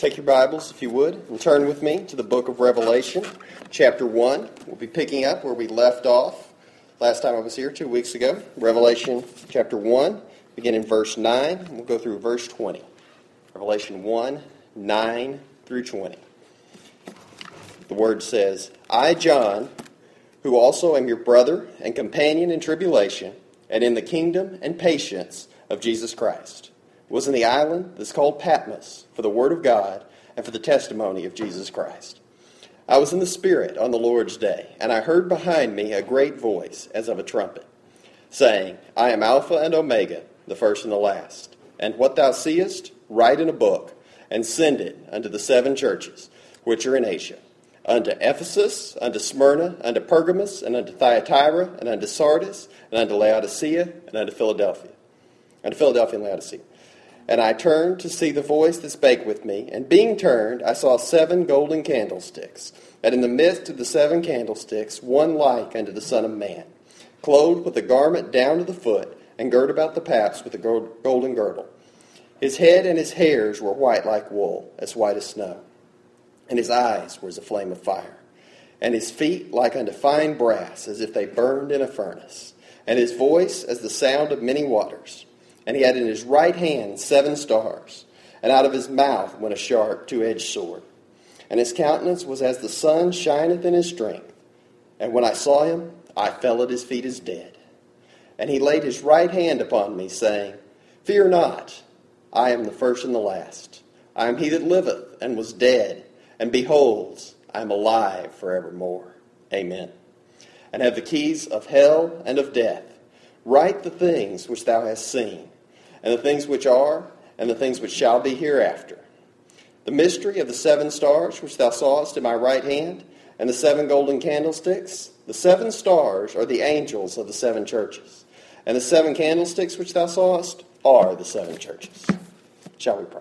Take your Bibles, if you would, and turn with me to the book of Revelation, chapter 1. We'll be picking up where we left off last time I was here 2 weeks ago. Revelation chapter 1, begin in verse 9, and we'll go through verse 20. Revelation 1, 9 through 20. The word says, I, John, who also am your brother and companion in tribulation, and in the kingdom and patience of Jesus Christ, was in the island that's called Patmos for the word of God and for the testimony of Jesus Christ. I was in the Spirit on the Lord's day, and I heard behind me a great voice as of a trumpet, saying, I am Alpha and Omega, the first and the last. And what thou seest, write in a book, and send it unto the 7 churches which are in Asia, unto Ephesus, unto Smyrna, unto Pergamos, and unto Thyatira, and unto Sardis, and unto Laodicea, and unto Philadelphia. Unto Philadelphia and Laodicea. And I turned to see the voice that spake with me, and being turned, I saw 7 golden candlesticks, and in the midst of the 7 candlesticks one like unto the Son of Man, clothed with a garment down to the foot, and girt about the paps with a golden girdle. His head and his hairs were white like wool, as white as snow, and his eyes were as a flame of fire, and his feet like unto fine brass, as if they burned in a furnace, and his voice as the sound of many waters. And he had in his right hand 7 stars, and out of his mouth went a sharp 2-edged sword. And his countenance was as the sun shineth in his strength. And when I saw him, I fell at his feet as dead. And he laid his right hand upon me, saying, Fear not, I am the first and the last. I am he that liveth and was dead, and behold, I am alive forevermore. Amen. And have the keys of hell and of death. Write the things which thou hast seen, and the things which are, and the things which shall be hereafter. The mystery of the 7 stars which thou sawest in my right hand, and the 7 golden candlesticks. The 7 stars are the angels of the 7 churches, and the 7 candlesticks which thou sawest are the 7 churches. Shall we pray?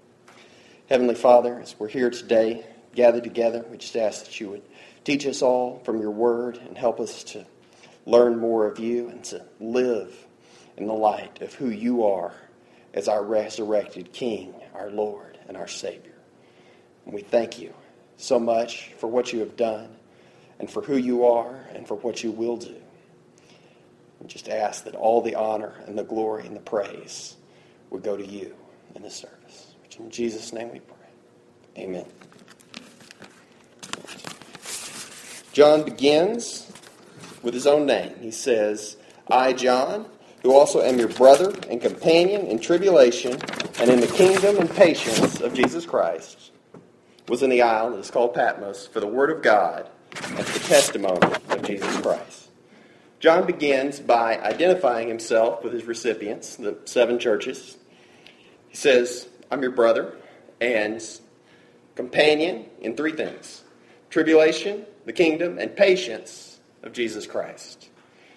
Heavenly Father, as we're here today, gathered together, we just ask that you would teach us all from your word and help us to learn more of you and to live in the light of who you are as our resurrected King, our Lord, and our Savior. And we thank you so much for what you have done and for who you are and for what you will do. We just ask that all the honor and the glory and the praise would go to you in this service. Which in Jesus' name we pray. Amen. John begins with his own name. He says, I, John, who also am your brother and companion in tribulation and in the kingdom and patience of Jesus Christ, was in the isle that is called Patmos for the word of God and for the testimony of Jesus Christ. John begins by identifying himself with his recipients, the 7 churches. He says, I'm your brother and companion in 3 things: tribulation, the kingdom, and patience of Jesus Christ.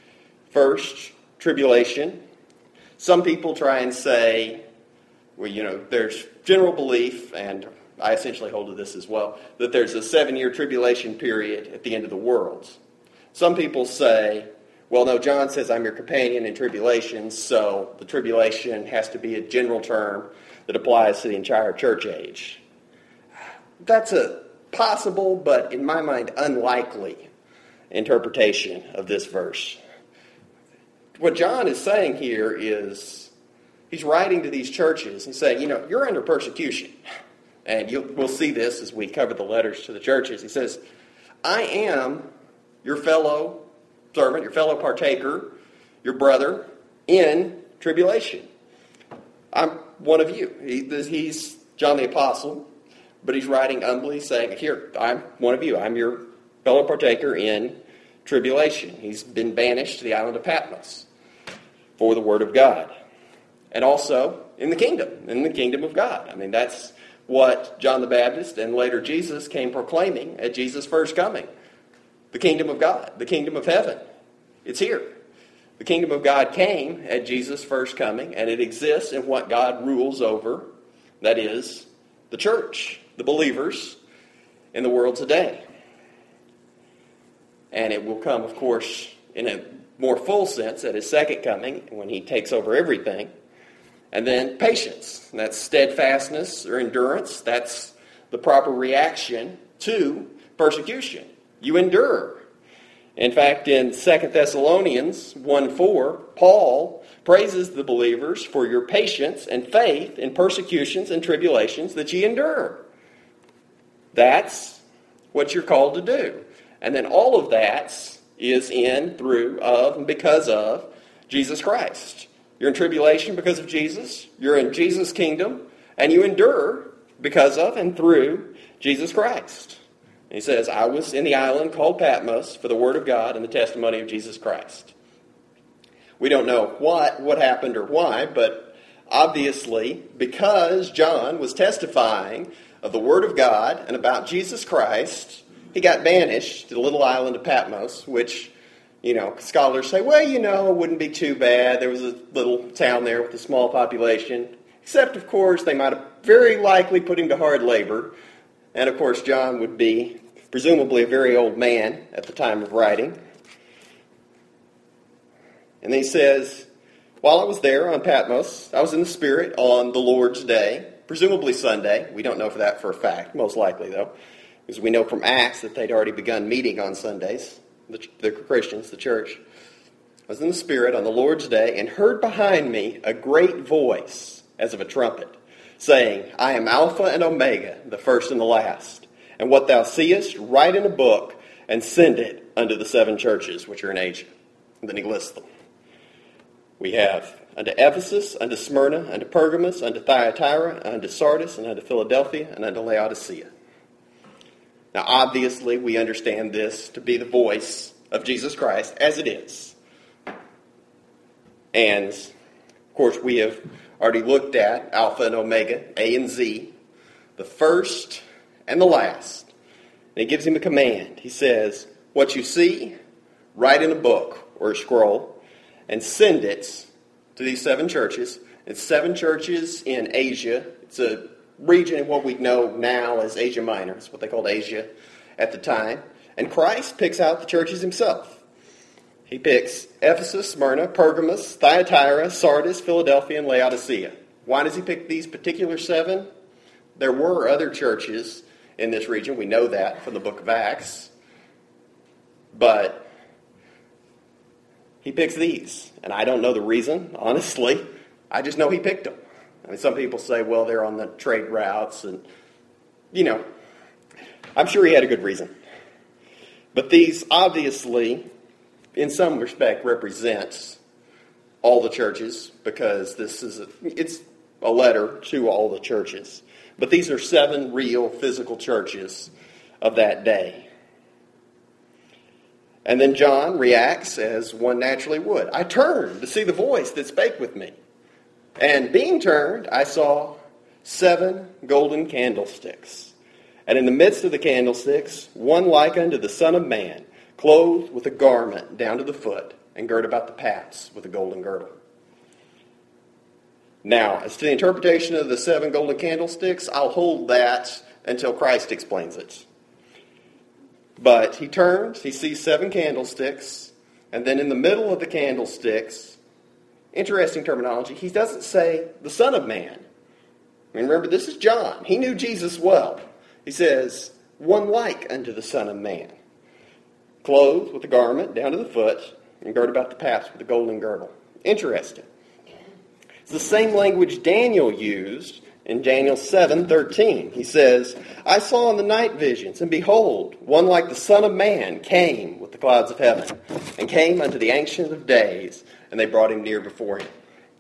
First, tribulation. Some people try and say, well, there's general belief, and I essentially hold to this as well, that there's a 7-year tribulation period at the end of the world. Some people say, well, no, John says I'm your companion in tribulation, so the tribulation has to be a general term that applies to the entire church age. That's a possible, but in my mind, unlikely interpretation of this verse. What John is saying here is he's writing to these churches and saying, you're under persecution. And we'll see this as we cover the letters to the churches. He says, I am your fellow servant, your fellow partaker, your brother in tribulation. I'm one of you. He's John the Apostle, but he's writing humbly saying, here, I'm one of you. I'm your fellow partaker in tribulation. He's been banished to the island of Patmos for the word of God. And also in the kingdom of God. I mean, that's what John the Baptist and later Jesus came proclaiming at Jesus' first coming. The kingdom of God, the kingdom of heaven. It's here. The kingdom of God came at Jesus' first coming, and it exists in what God rules over, that is, the church, the believers in the world today. And it will come, of course, in a more full sense at his second coming, when he takes over everything. And then patience. And that's steadfastness or endurance. That's the proper reaction to persecution. You endure. In fact, in 2 Thessalonians 1:4, Paul praises the believers for your patience and faith in persecutions and tribulations that ye endure. That's what you're called to do. And then all of that is in, through, of, and because of Jesus Christ. You're in tribulation because of Jesus. You're in Jesus' kingdom. And you endure because of and through Jesus Christ. And he says, I was in the island called Patmos for the word of God and the testimony of Jesus Christ. We don't know what happened or why, but obviously because John was testifying of the word of God and about Jesus Christ, he got banished to the little island of Patmos, which, scholars say, it wouldn't be too bad. There was a little town there with a small population. Except, of course, they might have very likely put him to hard labor. And, of course, John would be presumably a very old man at the time of writing. And then he says, while I was there on Patmos, I was in the Spirit on the Lord's Day, presumably Sunday. We don't know for that for a fact, most likely, though, because we know from Acts that they'd already begun meeting on Sundays, the Christians, the church. I was in the Spirit on the Lord's Day and heard behind me a great voice as of a trumpet, saying, I am Alpha and Omega, the first and the last. And what thou seest, write in a book and send it unto the 7 churches which are in Asia. And then he lists them. We have unto Ephesus, unto Smyrna, unto Pergamos, unto Thyatira, unto Sardis, and unto Philadelphia, and unto Laodicea. Now, obviously, we understand this to be the voice of Jesus Christ, as it is. And, of course, we have already looked at Alpha and Omega, A and Z, the first and the last. And he gives him a command. He says, what you see, write in a book or a scroll, and send it to these 7 churches. It's 7 churches in Asia. It's a region in what we know now as Asia Minor. It's what they called Asia at the time. And Christ picks out the churches himself. He picks Ephesus, Smyrna, Pergamos, Thyatira, Sardis, Philadelphia, and Laodicea. Why does he pick these particular 7? There were other churches in this region. We know that from the book of Acts. But he picks these. And I don't know the reason, honestly. I just know he picked them. I mean, some people say, well, they're on the trade routes. And, I'm sure he had a good reason. But these obviously, in some respect, represents all the churches, because it's a letter to all the churches. But these are 7 real physical churches of that day. And then John reacts as one naturally would. I turned to see the voice that spake with me. And being turned, I saw 7 golden candlesticks. And in the midst of the candlesticks, one like unto the Son of Man, clothed with a garment down to the foot, and girt about the paps with a golden girdle. Now, as to the interpretation of the 7 golden candlesticks, I'll hold that until Christ explains it. But he turns, he sees 7 candlesticks, and then in the middle of the candlesticks, interesting terminology, he doesn't say the Son of Man. I mean, remember, this is John. He knew Jesus well. He says, one like unto the Son of Man, clothed with a garment down to the foot, and girt about the paps with a golden girdle. Interesting. It's the same language Daniel used in Daniel 7:13. He says, I saw in the night visions, and behold, one like the Son of Man came with the clouds of heaven, and came unto the Ancient of Days, and they brought him near before him.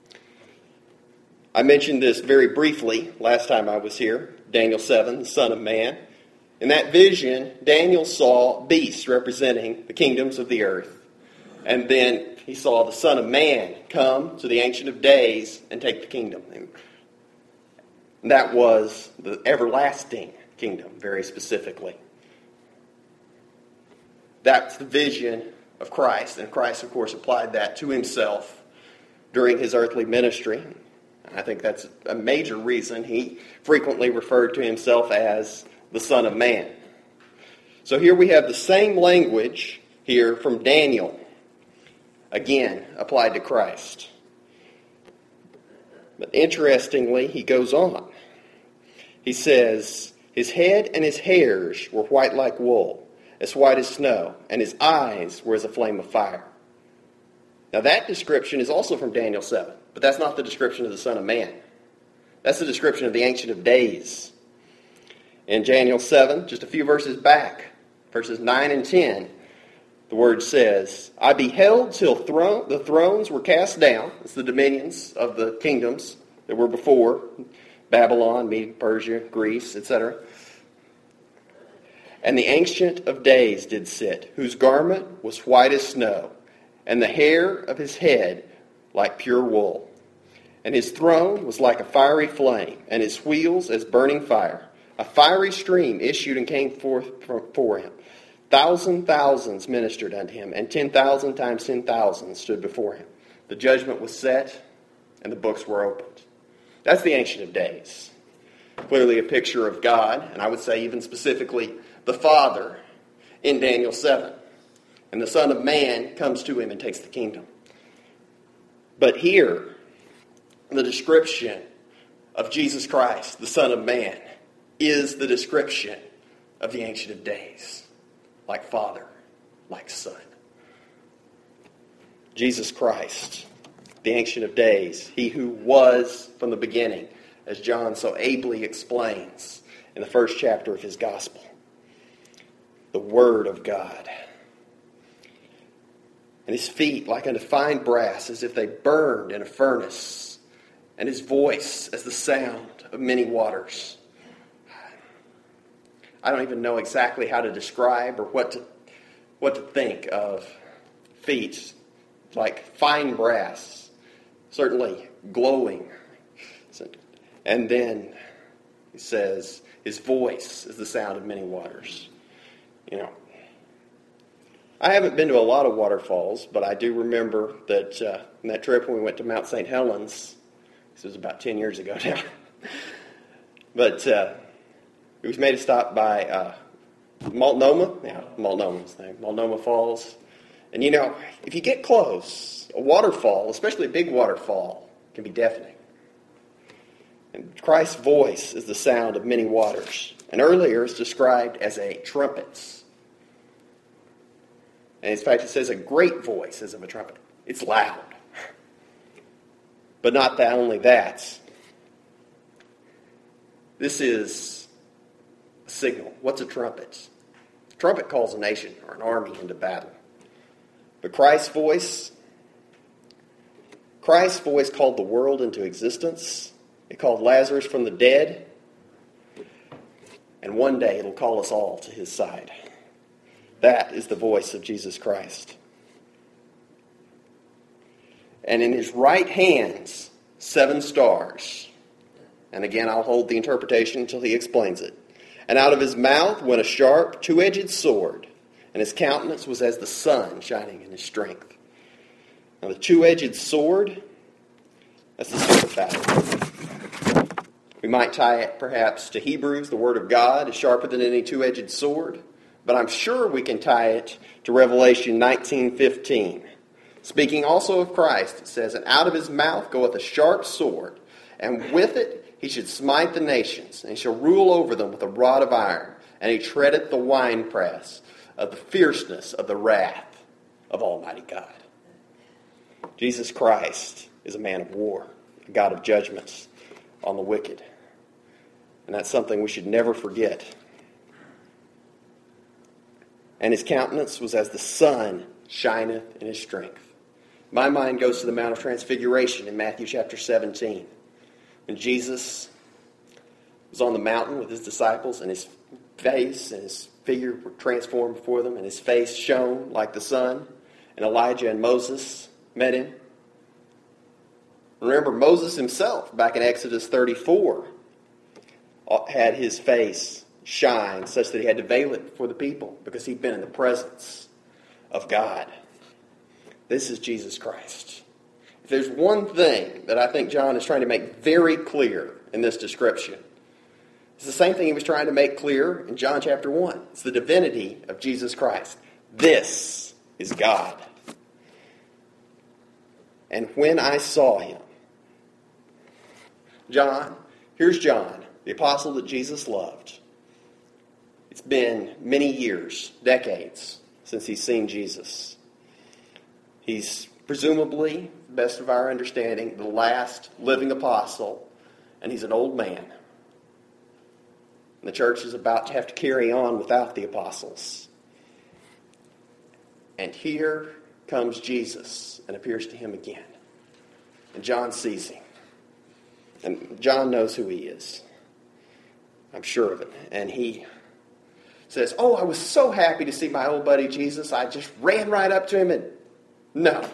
I mentioned this very briefly last time I was here, Daniel 7, the Son of Man. In that vision, Daniel saw beasts representing the kingdoms of the earth. And then he saw the Son of Man come to the Ancient of Days and take the kingdom. And that was the everlasting kingdom, very specifically. That's the vision of Christ. And Christ, of course, applied that to himself during his earthly ministry. I think that's a major reason he frequently referred to himself as the Son of Man. So here we have the same language here from Daniel, again, applied to Christ. But interestingly, he goes on. He says, his head and his hairs were white like wool, as white as snow, and his eyes were as a flame of fire. Now that description is also from Daniel 7, but that's not the description of the Son of Man. That's the description of the Ancient of Days. In Daniel 7, just a few verses back, verses 9 and 10, the word says, I beheld till the thrones were cast down. It's the dominions of the kingdoms that were before, Babylon, Media, Persia, Greece, etc. And the Ancient of Days did sit, whose garment was white as snow, and the hair of his head like pure wool. And his throne was like a fiery flame, and his wheels as burning fire. A fiery stream issued and came forth for him. Thousands ministered unto him, and 10,000 times 10,000 stood before him. The judgment was set, and the books were opened. That's the Ancient of Days. Clearly a picture of God, and I would say even specifically the Father in Daniel 7. And the Son of Man comes to him and takes the kingdom. But here, the description of Jesus Christ, the Son of Man, is the description of the Ancient of Days. Like Father, like Son. Jesus Christ, the Ancient of Days, he who was from the beginning, as John so ably explains in the first chapter of his Gospel. The Word of God. And his feet like unto fine brass, as if they burned in a furnace, and his voice as the sound of many waters. I don't even know exactly how to describe or what to think of feet like fine brass, certainly glowing. And then he says, his voice is the sound of many waters. You know, I haven't been to a lot of waterfalls, but I do remember that in that trip when we went to Mount St. Helens, this was about 10 years ago now, but we made a stop by Multnomah. Yeah, Multnomah's name. Multnomah Falls. And you know, if you get close, a waterfall, especially a big waterfall, can be deafening. And Christ's voice is the sound of many waters. And earlier it's described as a trumpet. And in fact, it says a great voice as of a trumpet. It's loud. But not that only that. This is a signal. What's a trumpet? A trumpet calls a nation or an army into battle. But Christ's voice called the world into existence. It called Lazarus from the dead. And one day it'll call us all to his side. That is the voice of Jesus Christ. And in his right hands, 7 stars. And again, I'll hold the interpretation until he explains it. And out of his mouth went a sharp, 2-edged sword, and his countenance was as the sun shining in his strength. Now the 2-edged sword, that's the sword of battle. We might tie it perhaps to Hebrews. The word of God is sharper than any 2-edged sword. But I'm sure we can tie it to Revelation 19:15. Speaking also of Christ, it says, and out of his mouth goeth a sharp sword, and with it he should smite the nations, and he shall rule over them with a rod of iron, and he treadeth the winepress of the fierceness of the wrath of Almighty God. Jesus Christ is a man of war, a God of judgments on the wicked. And that's something we should never forget. And his countenance was as the sun shineth in his strength. My mind goes to the Mount of Transfiguration in Matthew chapter 17. When Jesus was on the mountain with his disciples, and his face and his figure were transformed before them, and his face shone like the sun, and Elijah and Moses met him. Remember, Moses himself, back in Exodus 34, had his face shine such that he had to veil it before the people because he'd been in the presence of God. This is Jesus Christ. If there's one thing that I think John is trying to make very clear in this description, it's the same thing he was trying to make clear in John chapter 1. It's the divinity of Jesus Christ. This is God. And when I saw him, John, here's John, the apostle that Jesus loved. It's been many years, decades, since he's seen Jesus. He's presumably, to the best of our understanding, the last living apostle, and he's an old man. And the church is about to have to carry on without the apostles. And here comes Jesus and appears to him again. And John sees him. And John knows who he is. I'm sure of it. And he says, "Oh, I was so happy to see my old buddy Jesus. I just ran right up to him and..." No.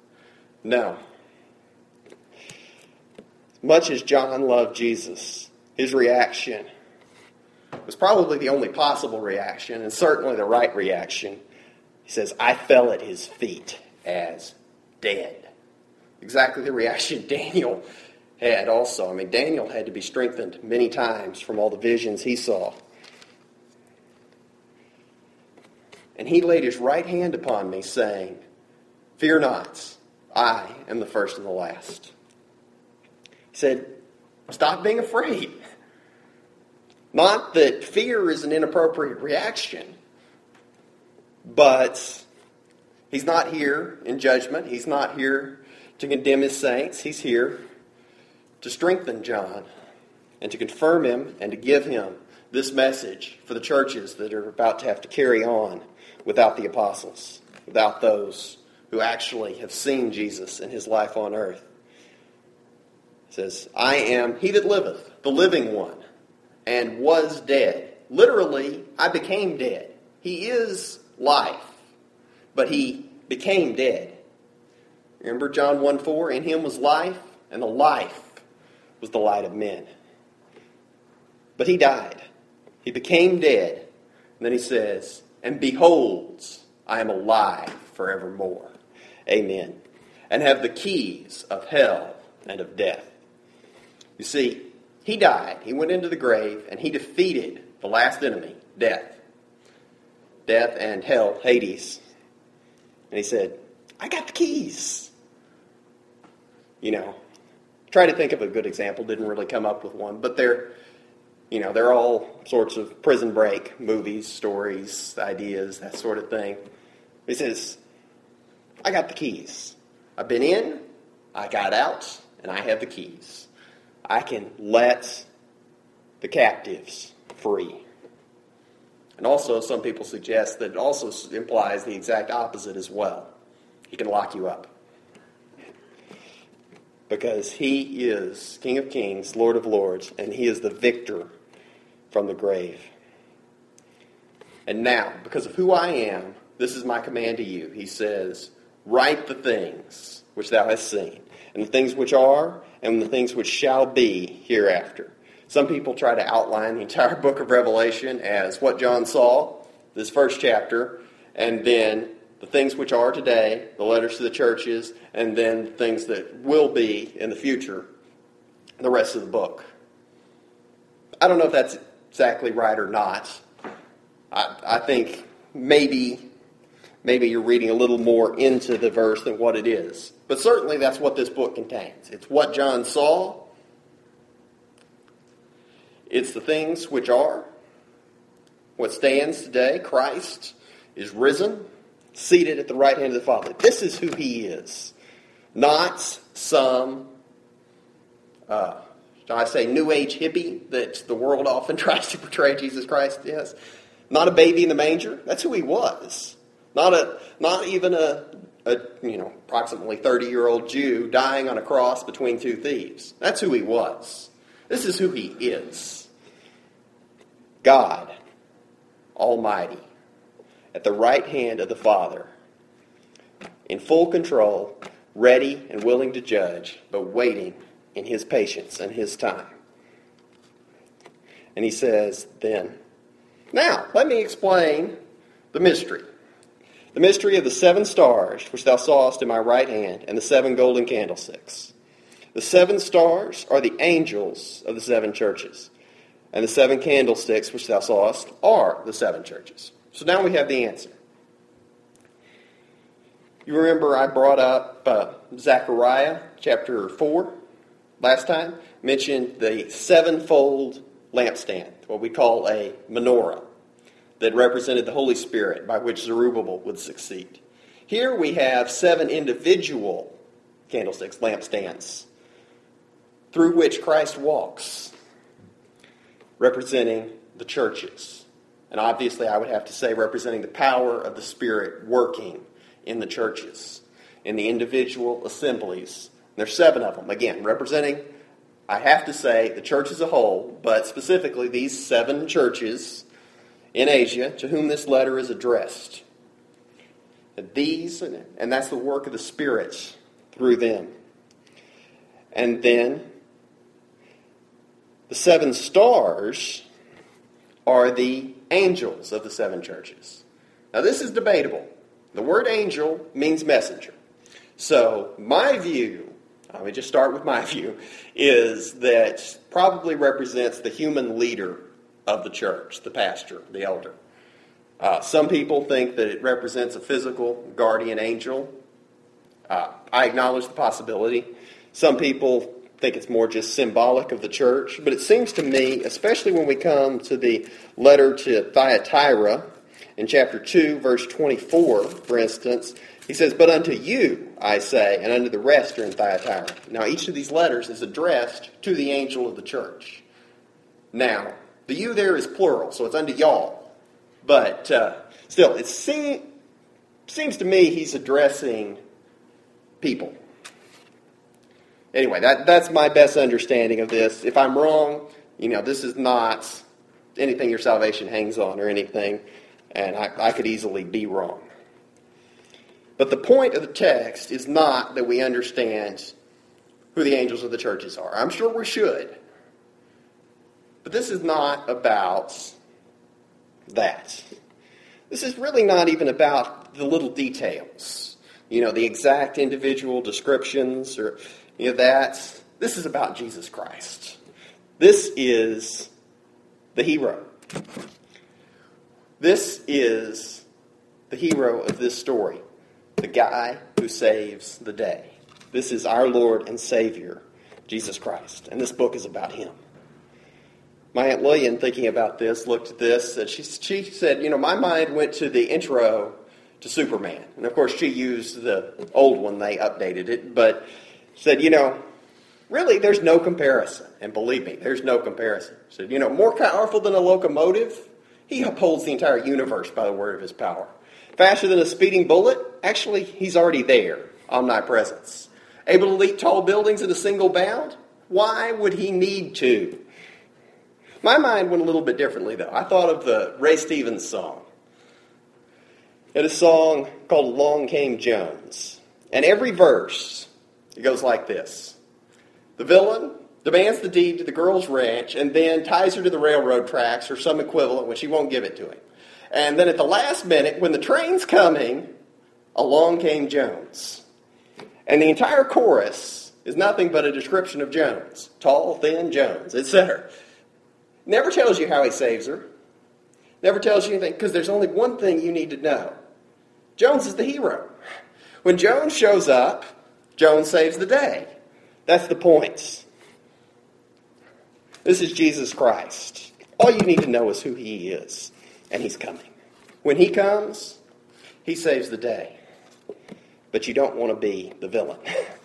Much as John loved Jesus, his reaction was probably the only possible reaction, and certainly the right reaction. He says, "I fell at his feet as dead." Exactly the reaction Daniel had also. I mean, Daniel had to be strengthened many times from all the visions he saw. And he laid his right hand upon me, saying, "Fear not, I am the first and the last." He said, stop being afraid. Not that fear is an inappropriate reaction, but he's not here in judgment. He's not here to condemn his saints. He's here to strengthen John and to confirm him and to give him this message for the churches that are about to have to carry on without the apostles, without those who actually have seen Jesus in his life on earth. It says, "I am he that liveth, the living one, and was dead." Literally, I became dead. He is life, but he became dead. Remember John 1:4? "In him was life, and the life was the light of men." But he died. He became dead. And then he says, "And behold, I am alive forevermore." Amen. "And have the keys of hell and of death." You see, he died. He went into the grave, and he defeated the last enemy, death. Death and hell, Hades. And he said, "I got the keys." Try to think of a good example. Didn't really come up with one. But they're all sorts of Prison Break movies, stories, ideas, that sort of thing. He says, "I got the keys. I've been in, I got out, and I have the keys. I can let the captives free." And also, some people suggest that it also implies the exact opposite as well. He can lock you up. Because he is King of Kings, Lord of Lords, and he is the victor from the grave. "And now, because of who I am, this is my command to you." He says, "Write the things which thou hast seen, and the things which are, and the things which shall be hereafter." Some people try to outline the entire book of Revelation as what John saw, this first chapter, and then the things which are today, the letters to the churches, and then things that will be in the future, the rest of the book. I don't know if that's exactly right or not. I think maybe you're reading a little more into the verse than what it is. But certainly that's what this book contains. It's what John saw. It's the things which are, what stands today. Christ is risen, seated at the right hand of the Father. This is who he is. Not some, shall I say, New Age hippie that the world often tries to portray Jesus Christ as. Not a baby in the manger. That's who he was. Not even a approximately 30-year-old Jew dying on a cross between two thieves. That's who he was. This is who he is. God Almighty, at the right hand of the Father, in full control, ready and willing to judge, but waiting in his patience and his time. And he says then, "Now, let me explain the mystery. The mystery of the 7 stars which thou sawest in my right hand, and the 7 golden candlesticks. The 7 stars are the angels of the 7 churches, and the 7 candlesticks which thou sawest are the 7 churches." So now we have the answer. You remember I brought up Zechariah chapter 4 last time? mentioned the sevenfold lampstand, what we call a menorah, that represented the Holy Spirit by which Zerubbabel would succeed. Here we have 7 individual candlesticks, lampstands, through which Christ walks, representing the churches. And obviously I would have to say representing the power of the Spirit working in the churches, in the individual assemblies. And there's 7 of them, again, representing, I have to say, the church as a whole, but specifically these 7 churches in Asia to whom this letter is addressed. And that's the work of the Spirit through them. And then the 7 stars are the angels of the 7 churches. Now this is debatable. The word angel means messenger. So my view, let me just start with my view, is that probably represents the human leader of the church, the pastor, the elder. Some people think that it represents a physical guardian angel. I acknowledge the possibility. Some people think it's more just symbolic of the church. But it seems to me, especially when we come to the letter to Thyatira, in chapter 2, verse 24, for instance, he says, "But unto you, I say, and unto the rest are in Thyatira." Now, each of these letters is addressed to the angel of the church. Now, the you there is plural, so it's unto y'all. But still, it seems to me he's addressing people. Anyway, that's my best understanding of this. If I'm wrong, this is not anything your salvation hangs on or anything, and I could easily be wrong. But the point of the text is not that we understand who the angels of the churches are. I'm sure we should. But this is not about that. This is really not even about the little details. The exact individual descriptions or that. This is about Jesus Christ. This is the hero. This is the hero of this story. The guy who saves the day. This is our Lord and Savior, Jesus Christ. And this book is about him. My Aunt Lillian, thinking about this, looked at this, and she said, my mind went to the intro to Superman. And of course she used the old one, they updated it, but said, really there's no comparison. And believe me, there's no comparison. Said, more powerful than a locomotive, he upholds the entire universe by the word of his power. Faster than a speeding bullet, actually he's already there, omnipresence. Able to leap tall buildings in a single bound, why would he need to? My mind went a little bit differently, though. I thought of the Ray Stevens song. It is a song called Along Came Jones. And every verse, it goes like this. The villain demands the deed to the girl's ranch and then ties her to the railroad tracks or some equivalent when she won't give it to him. And then at the last minute, when the train's coming, along came Jones. And the entire chorus is nothing but a description of Jones. Tall, thin Jones, etc. Never tells you how he saves her. Never tells you anything, because there's only one thing you need to know. Jones is the hero. When Jones shows up, Jones saves the day. That's the point. This is Jesus Christ. All you need to know is who he is, and he's coming. When he comes, he saves the day. But you don't want to be the villain,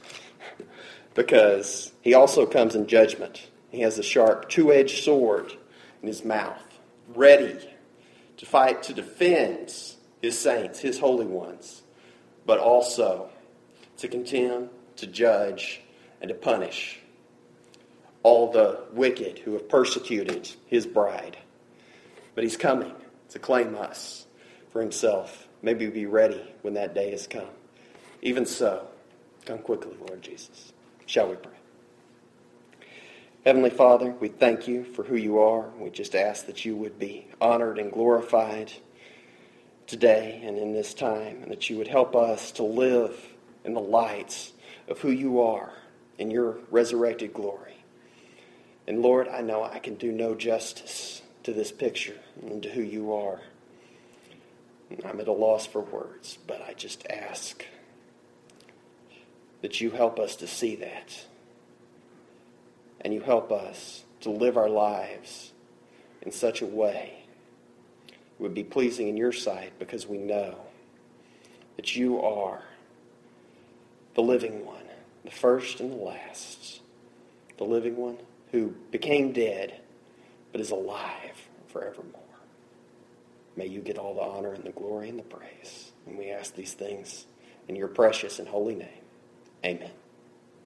because he also comes in judgment. He has a sharp, two-edged sword in his mouth, ready to fight to defend his saints, his holy ones, but also to condemn, to judge, and to punish all the wicked who have persecuted his bride. But he's coming to claim us for himself. Maybe be ready when that day has come. Even so, come quickly, Lord Jesus. Shall we pray? Heavenly Father, we thank you for who you are. We just ask that you would be honored and glorified today and in this time, and that you would help us to live in the light of who you are in your resurrected glory. And Lord, I know I can do no justice to this picture and to who you are. I'm at a loss for words, but I just ask that you help us to see that. and you help us to live our lives in such a way it would be pleasing in your sight, because we know that you are the living one, the first and the last, the living one who became dead but is alive forevermore. May you get all the honor and the glory and the praise. And we ask these things in your precious and holy name. Amen.